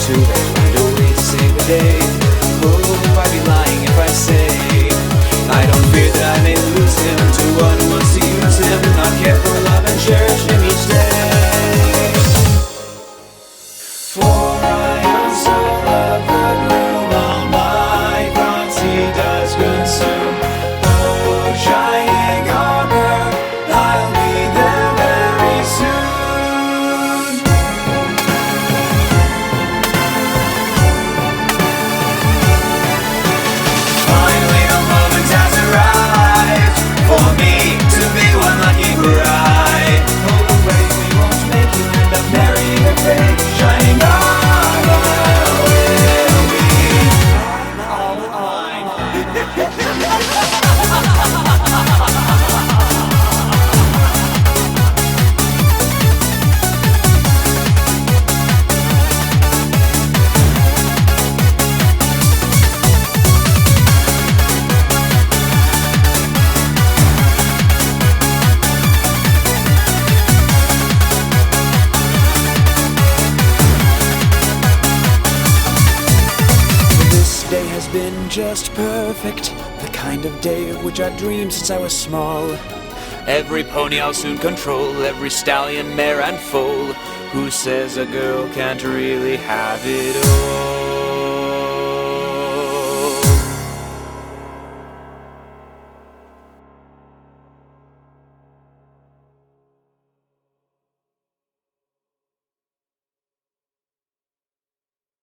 too, they find a way to save the day. Oh, I'd be lying if I say I don't fear that I may lose him to one who wants to use him, not care for love and cherish him each day. For I am so love good room, all my thoughts he does consume. Oh, shining armor, I'll be there very soon. Finally the moment has arrived for me to be one lucky bride. Oh, wait, we won't make you end up marrying a fake shining armor. Will be all mine. This day has been just perfect, the kind of day of which I dreamed since I was small. Every pony I'll soon control, every stallion, mare and foal. Who says a girl can't really have it all?